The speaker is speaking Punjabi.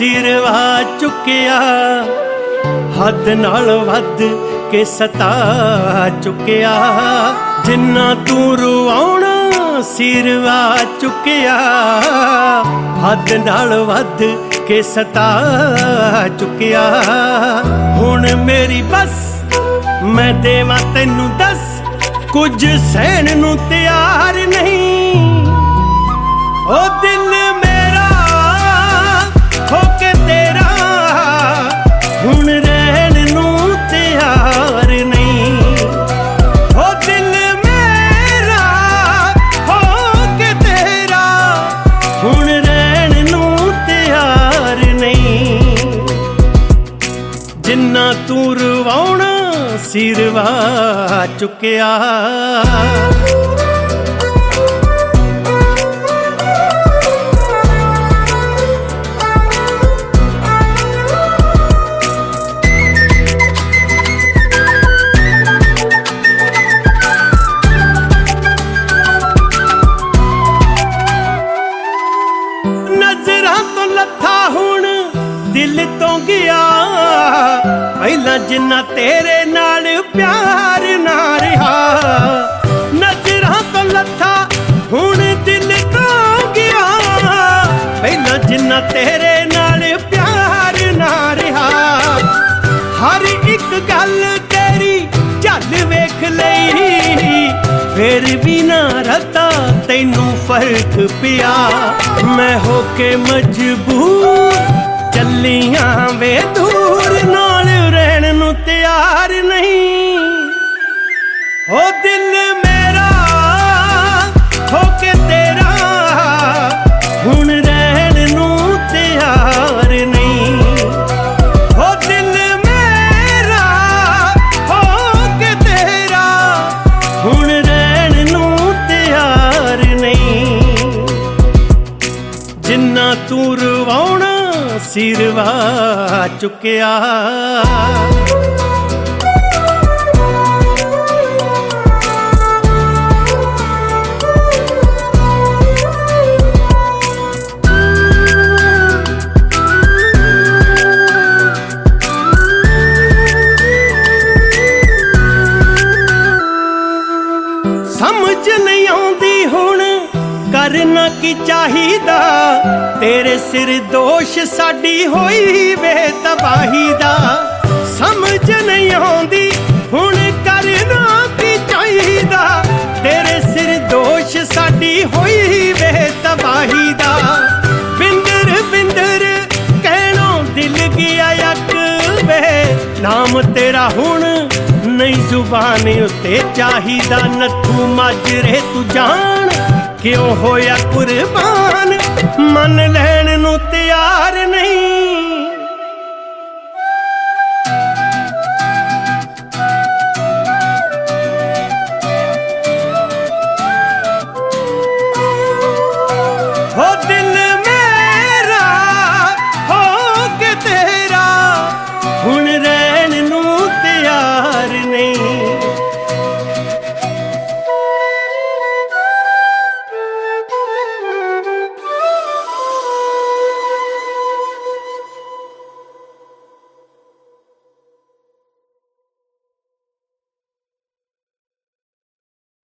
ਸਿਰਵਾ ਚੁੱਕਿਆ, ਹੱਦ ਨਾਲ ਵੱਧ ਕੇ ਸਤਾ ਚੁੱਕਿਆ। ਜਿੰਨਾ ਤੂੰ ਰਵਾਉਣਾ ਸਿਰਵਾ ਚੁੱਕਿਆ, ਹੱਦ ਨਾਲ ਵੱਧ ਕੇ ਸਤਾ ਚੁੱਕਿਆ। ਹੁਣ ਮੇਰੀ ਬਸ ਮੈਂ ਦੇਵਾਂ ਤੈਨੂੰ ਦੱਸ, ਕੁਝ ਸਹਿਣ ਨੂੰ ਤਿਆਰ ਨਹੀਂ। ਉਹ ਦਿਲ ਮੇਰਾ ਹੋ ਕੇ ਤੇਰਾ ਹੁਣ ਰਹਿਣ ਨੂੰ ਤਿਆਰ ਨਹੀਂ। ਉਹ ਦਿਲ ਮੇਰਾ ਹੋ ਕੇ ਤੇਰਾ ਹੁਣ ਰਹਿਣ ਨੂੰ ਤਿਆਰ ਨਹੀਂ। ਜਿੰਨਾ ਤੂੰ ਰਵਾਉਣਾ ਸਿਰਵਾ ਚੁੱਕਿਆ। ਨਜ਼ਰਾਂ ਤੋਂ ਲੱਥਾ ਹੁਣ ਦਿਲ ਤੋਂ ਗਿਆ, ਪਹਿਲਾਂ ਜਿੰਨਾ ਤੇਰੇ ਨਾਲ ਪਿਆਰ ਨਾ ਰਿਹਾ। ਨਜ਼ਰਾਂ ਤੋਂ ਲੱਥਾ ਹੁਣ ਦਿਲ ਤੋਂ ਗਿਆ, ਪਹਿਲਾਂ ਜਿੰਨਾ ਤੇਰੇ ਨਾਲ ਪਿਆਰ ਨਾ ਰਿਹਾ। ਹਰ ਇੱਕ ਗੱਲ ਤੇਰੀ ਝੱਲ ਵੇਖ ਲਈ, ਫਿਰ ਵੀ ਨਾ ਰਤਾ ਤੈਨੂੰ ਫਰਕ ਪਿਆ। ਮੈਂ ਹੋ ਕੇ ਮਜਬੂਰ ਚੱਲੀਆਂ ਵੇ ਦੂਰ, ਨਾਲ ਰਹਿਣ ਨੂੰ ਤਿਆਰ ਨਹੀਂ। ਹੋ ਦਿਲ ਮੇਰਾ ਹੋ ਕੇ ਤੇਰਾ ਹੁਣ ਰਹਿਣ ਨੂੰ ਤਿਆਰ ਨਹੀਂ। ਹੋ ਦਿਲ ਮੇਰਾ ਹੋ ਕੇ ਤੇਰਾ ਹੁਣ ਰਹਿਣ ਨੂੰ ਤਿਆਰ ਨਹੀਂ। ਜਿੰਨਾ ਤੂੰ ਰਵਾਉਣਾ ਸਿਰਵਾ ਚੁੱਕਿਆ। ਸਮਝ ਨਹੀਂ ਆਉਂਦੀ ਹੁਣ ਕਰਨਾ ਕੀ ਚਾਹੀਦਾ, ਤੇਰੇ ਸਿਰ ਦੋਸ਼ ਸਾਡੀ ਹੋਈ ਵੇ ਤਬਾਹੀ ਦਾ। ਸਮਝ ਨਹੀਂ ਆਉਂਦੀ ਹੁਣ ਕਰਨਾ ਕੀ ਚਾਹੀਦਾ, ਤੇਰੇ ਸਿਰ ਦੋਸ਼ ਸਾਡੀ ਹੋਈ ਵੇ ਤਬਾਹੀ ਦਾ। ਬਿੰਦਰ ਬਿੰਦਰ ਕਹਿਣੋਂ ਦਿਲ ਗਿਆ ਅੱਕ ਵੇ, ਨਾਮ ਤੇਰਾ ਹੁਣ ਨਹੀਂ ਜ਼ੁਬਾਨ ਉੱਤੇ ਚਾਹੀਦਾ। ਨੱਥੂ ਮਾਜਰੇ ਤੂੰ ਜਾਣ ਕਿਉਂ ਹੋਇਆ ਕੁਰਬਾਨ, ਮੰਨ ਲੈਣ ਨੂੰ ਤਿਆਰ ਨਹੀਂ।